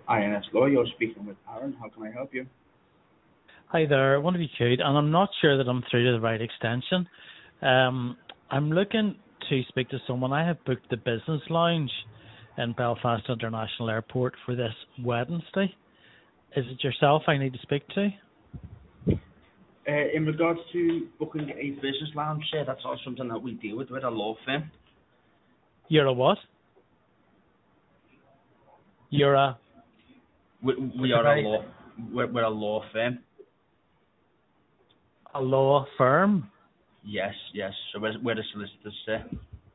INS Law, you're speaking with Aaron. How can I help you? Hi there. I want to be cute, and I'm not sure that I'm through to the right extension. I'm looking to speak to someone. I have booked the business lounge in Belfast International Airport for this Wednesday. Is it yourself I need to speak to? In regards to booking a business lounge, that's all something that we deal with a law firm. You're a what? You're a... We are a law. We're a law firm. A law firm? Yes. So we're the solicitors, sir.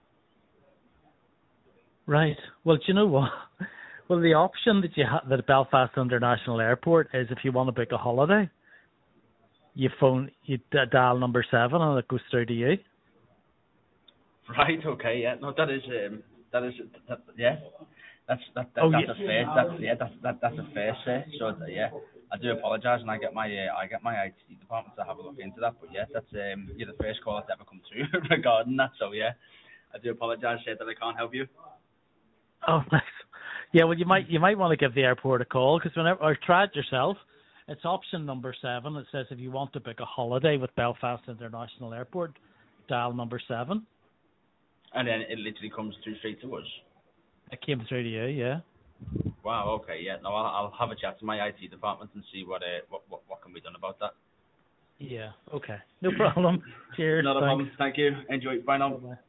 Right. Well, do you know what? Well, the option that you have at Belfast International Airport is if you want to book a holiday, you dial number 7 and it goes through to you. Right. Okay. Yeah. No, that is yeah. That's a fair. That's a fair, sir. So yeah, I do apologise, and I get my IT department to have a look into that. But yeah, that's you're the first call that's ever come through regarding that. So yeah, I do apologise, sir, that I can't help you. Oh, nice. Yeah, well, you might want to give the airport a call, because whenever, or try it yourself. It's option number 7. It says if you want to book a holiday with Belfast International Airport, dial number 7. And then it literally comes through straight to us. It came through to you, yeah. Wow. Okay. Yeah. No, I'll have a chat to my IT department and see what can be done about that. Yeah. Okay. No problem. Cheers. Not a Thanks. problem. Thank you. Enjoy. Bye now. Bye-bye.